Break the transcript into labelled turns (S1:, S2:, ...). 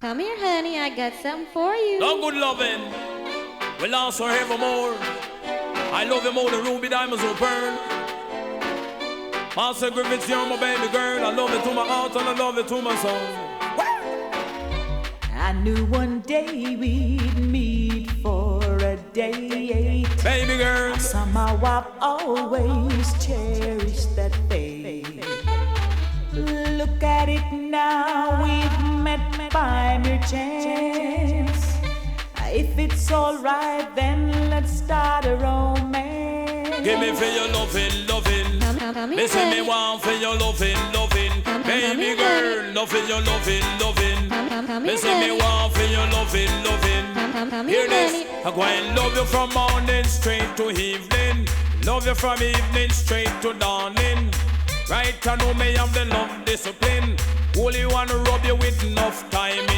S1: Come here, honey, I got something for you.
S2: No good loving will last forevermore. I love you more than ruby diamonds will burn. Master Griffiths, you're my baby girl. I love you to my heart and I love you to my soul.
S3: I knew one day we'd meet for a date.
S2: Baby girl,
S3: Somehow I've always cherished that fate. Look at it now, we've met by mere chance. If it's alright, then let's start a romance.
S2: give me for your loving, loving.
S1: Come here,
S2: Listen me
S1: honey.
S2: want for your loving, loving. Baby
S1: here,
S2: girl,
S1: honey.
S2: love for your loving, loving.
S1: Come here,
S2: Listen me
S1: honey.
S2: want for your loving, loving.
S1: Come
S2: Hear
S1: here,
S2: this,
S1: honey.
S2: I go and love you from morning straight to evening. Love you from evening straight to dawning. Right, I know me have the love discipline. Only wanna rub you with enough time.